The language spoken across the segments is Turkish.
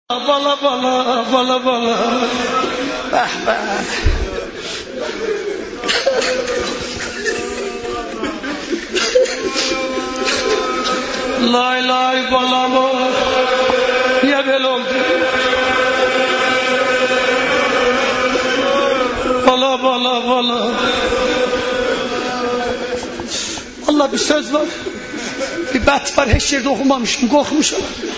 Bala bala bala bala. Lay lay bala bala. Niye böyle oldu? Bala bala bala. Allah bir söz var. Bir bet var, hiç yerde okumamışım, korkmuşum.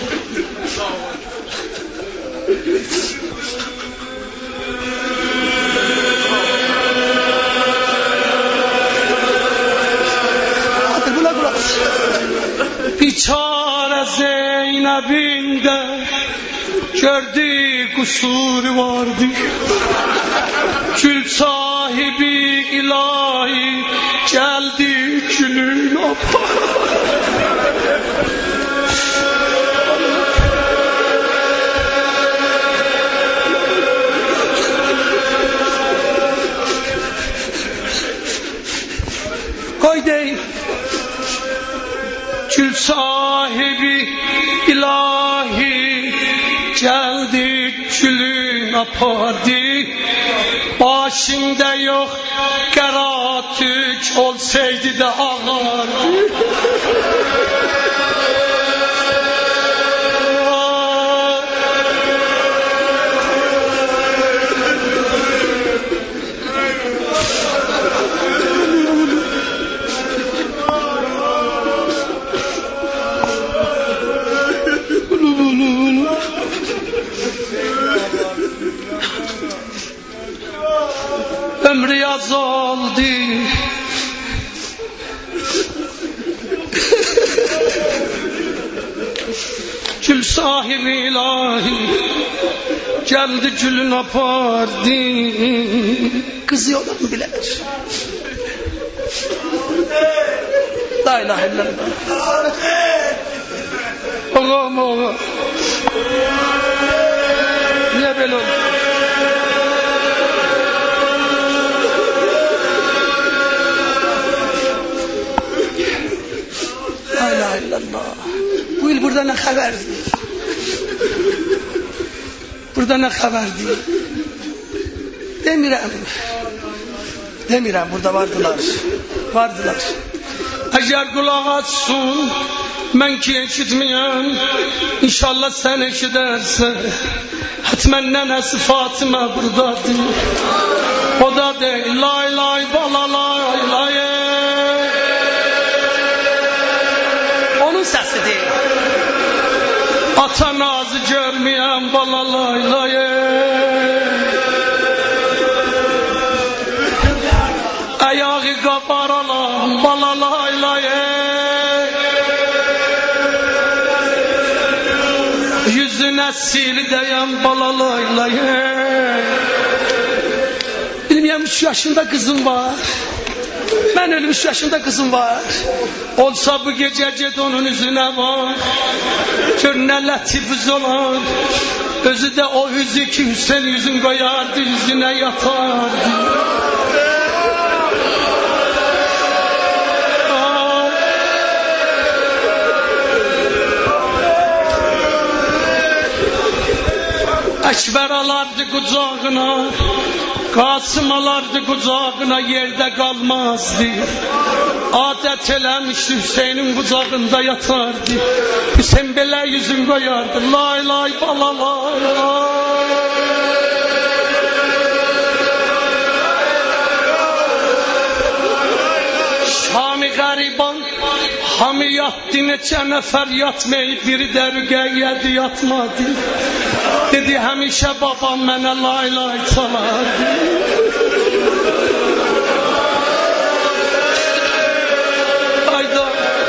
Hadi bula bula. Biçare Zeynep'in de gördüğü kusuru vardı. Kül sahibi ilahi geldi külün apar. Koy değil. Kül sahibi ilahi geldi külün apardı. Başında yok karatük olsaydı da ağardı. Ömrü yaz oldu. Kül sahibi ilahi geldi külün apardı. Kızıyorlar mı bileler? La ilahe illallah. Ağam ağam. Niye böyle oldu? La ilahe illallah. Bu yıl burada ne haberdi? Burada ne haberdi? Demirem burada vardılar. Eğer kulak açsın ben ki eşitmeyen, İnşallah sen eşidersen hatmen nenesi Fatıma buradadır. O da değil lay lay bala lay lay. Onun sesi değil. Ata nazı görmeyen bala lay lay. Ayağı kaparalan bala lay lay. Yüzüne sil diyen bala lay lay. Bilmiyorum 3 yaşında kızım var. Ben öyle 3 yaşında kızım var. Olsa bu gece onun yüzüne bak. Gör ne latifuz olan. Özü de o yüzü ki Hüseyin yüzün koyardı, yüzüne yatardı. Ekber alardı kucağına, Kasım alardı kucağına, yerde kalmazdı. Adet eləmişdi Hüseyin'in kucağında yatardı. Hüseyin belə yüzün koyardı. Lay lay bala lay lay. Şami gariban hamı yattı, neçə nəfər yatmayıb, biri dərgə yedi yatmadı. Dedi həmişə babam mənə lay lay çalardı. Ayda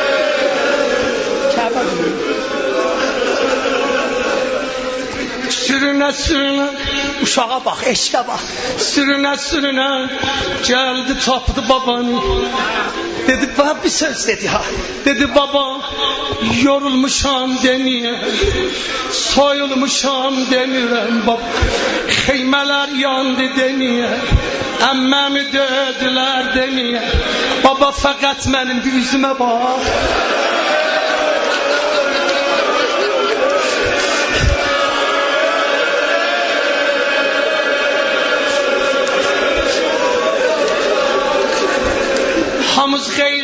sürünə sürünə, uşağa bax, eşqə bax. Sürünə sürünə gəldi tapdı babanı. Dedi bana bir söz dedi ha. Dedi baba yorulmuşam demiye, soyulmuşam demirem baba. Xeymələr yandı demiye, əmməmi döydülər demiye. Baba fəqət mənim bir üzümə bax.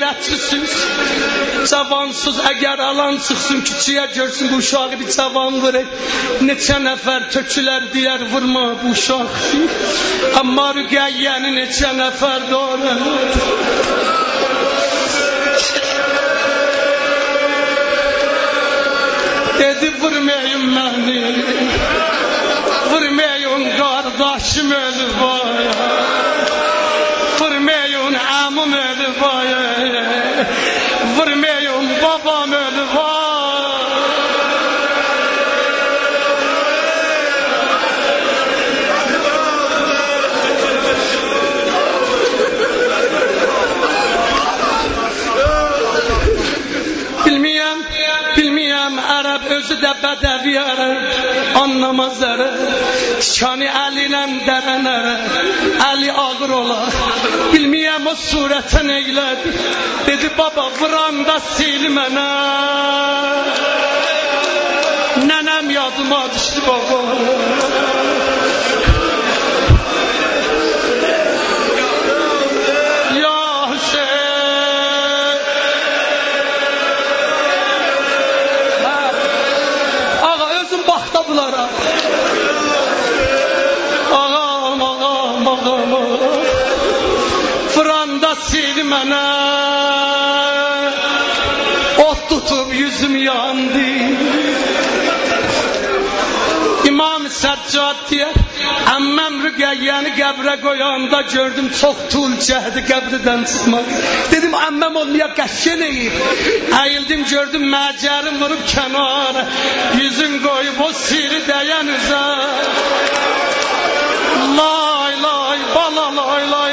hörmətlisiniz. Cavansız əgər alan çıxsın küçüyə görsün bu uşağı bir cavan vurur. Neçə nəfər tökülər deyər vurma bu uşaq. Amma Rüqəyyəni neçə nəfər doğrar. Dedi vurmayın məni, vurmayın qardaşım ölüb vay, vurmayın amım ölüb vay, vurmayın babam ölüb vay. Bilmiyəm Ərəb özü də bədəvi ərəb anlamaz ərəb. Şani Əliləm dərən ərəb, Əli ağır olar. Bilmiyəm o surətə neylədi. Dedi baba vuranda sil mənə. Nənəm yadıma düşdü baba. Bunlara ağam fıranda sil mənə ot tutub yüzüm yandı. İmam Səccad deyər əmməm Rüqəyyəni qəbrə qoyanda gördüm çox tul cəhdi qəbridən çıxmaq. Dedim əmməm olmaya qəşşən eyib. Əyildim gördüm məcərim vurub kənara, yüzüm qoyub o siri dəyən üzə. Lay lay bala lay lay.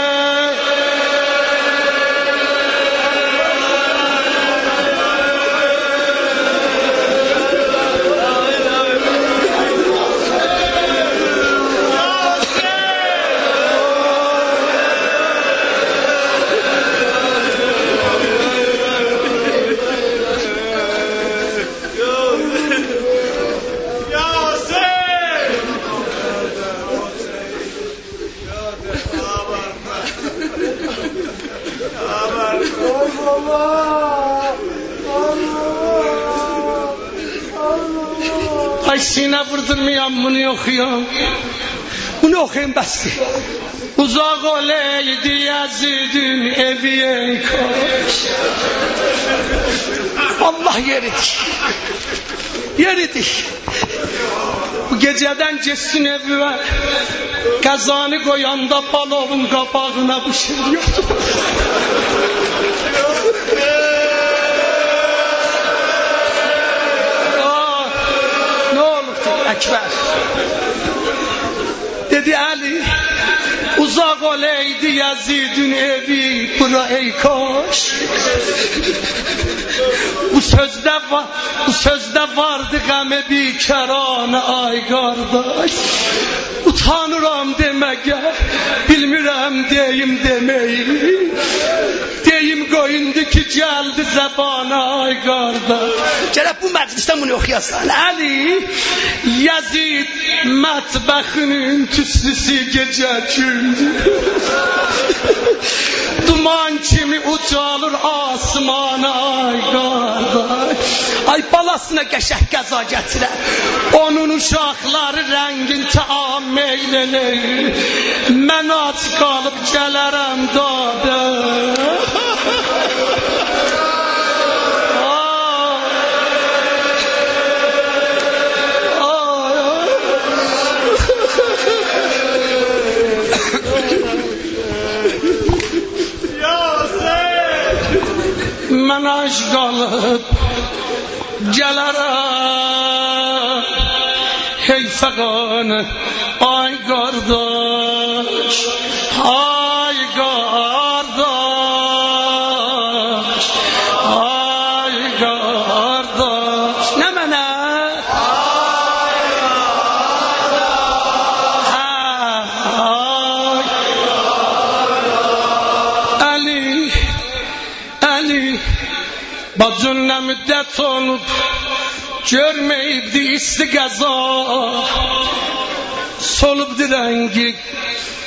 Ay sinə vurdurmayam bunu oxuyam. Bunu oxuyam bəsdir. Uzaq oleydi Yazidin evi ey kaş. Allah yeridir. Yeridir. Bu gecədən geçsin evi var. Qazanı qoyanda balovun qabağına bu şey yoxdur. Ekber dedi Ali uzak oleydi Yazid'in evi bura ey kaş. Bu sözde vardı gam-ı bikarane ay kardeş. Utanıram deməyə, bilmirəm deyim demeyi. Deyim qoyundu ki gəldi zəbana ay qardaş. Gələk bu məclisdən bunu oxuyasan. Ali Yazid mətbəxinin tüslüsü gecə gündü. Duman kimi ucalır asmana ay qardaş. Ay balasına qəşəng qəza gətirər. Onun uşaqları rəngin taam eylənir. Mən aç qalıb gələrəm dadə. Mən aç qalıb gələrəm. Hey fəqanə ay qardaş, ay qardaş, ay qardaş. Nə mənə? Ay qardaş, ay qardaş. Ali, bacın nə müddət olub, görməyibdi isti qəza. Solubdu rəngi